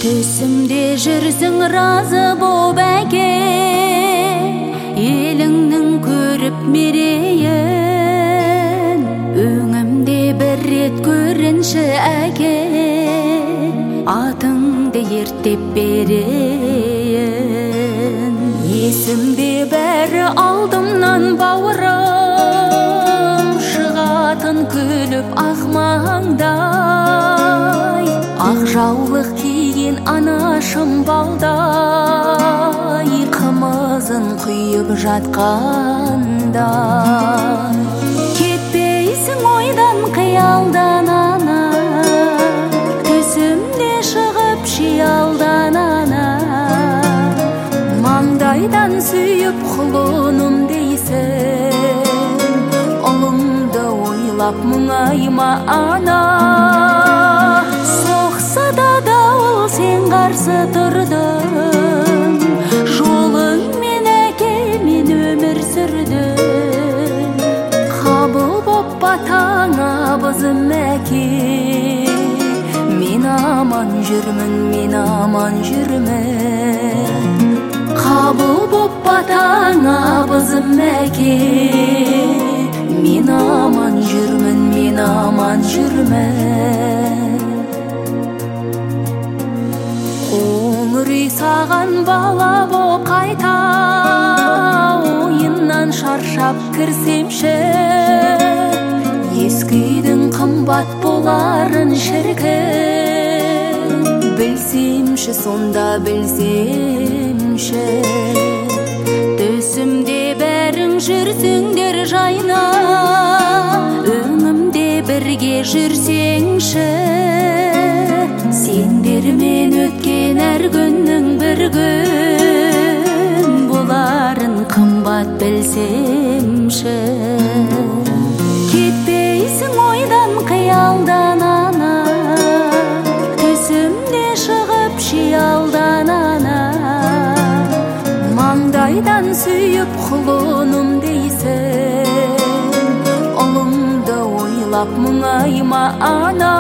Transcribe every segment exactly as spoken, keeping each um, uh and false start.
Төсімде жүрсің разы боп әке, еліңнің көріп мерейін. Өңімде бір рет көрінші әке, атыңды ерттеп берейін. Есімде бәрі алдымнан бауырым, шығатын күліп ақмаңдай. Ақ жаулық киген анашым балдай, қымызын құйып жатқанда. Кетпейсің ойдан қиялдан ана, төсімде шығып шиялдан ана. Маңдайдан сүйіп құлыным дейсің, ұлыңды ойлап мұңайма ана. Соқса да дауыл сен қарсы тұрдың, жолыңмен әке мен өмір сүрдім. Қабыл боп батаңа бызым әке, мен аман жүрмін, мен аман жүрмін. Қабыл боп батаңа бызым әке, мен аман жүрмін, мен аман жүрмін. Қоңыр үй саған бала боп қайта, ойыннан шаршап кірсемші. Ескі үйдің қымбат боларын шіркін, білсемші сонда білсемші. Төсімде бәрің жүрсіңдер жайна, өңімде бірге жүрсеңші. Сендермен өткен әр күннің бір күн боларын қымбат білсемші. Кетпейсің ойдан қиялдан ана, төсімде шығып шиялдан ана. Маңдайдан сүйіп құлыным дейсің, ұлыңды ойлап мұңайма ана.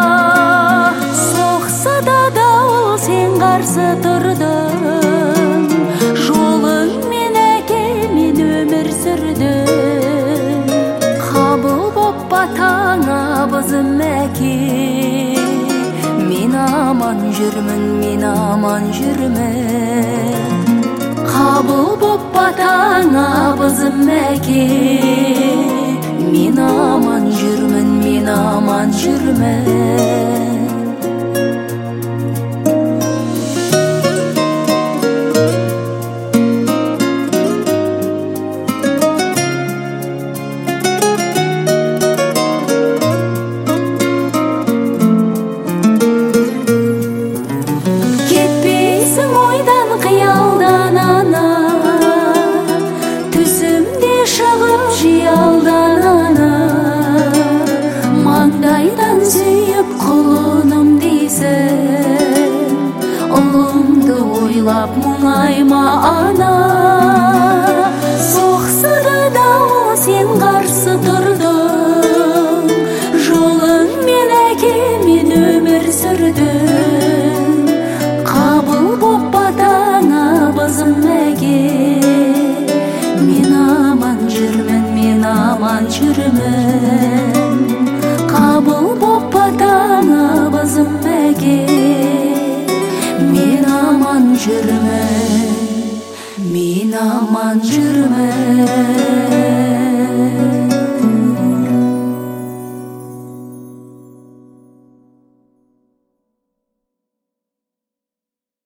Соқса да дауыл сен қарсы тұрдың, жолыңмен әке мен өмір сүрдім. Қабыл боп батаңа бызым әке, мен аман жүрмін, мен аман жүрмін. Қабыл боп батаңа бызым әке, мен аман жүрмін, мен аман жүрмін. Маңдайдан сүйіп құлыным дейсің, ұлыңды ойлап мұңайма ана. Соқса да дауыл сен қарсы тұрдың, жолыңмен әке мен өмір сүрдім. Қабыл боп батаңа бызым әке, мен аман жүрмін, мен аман жүрмін. Қабыл боп батаңа бызым әке, мен аман жүрмін, мен аман жүрмін.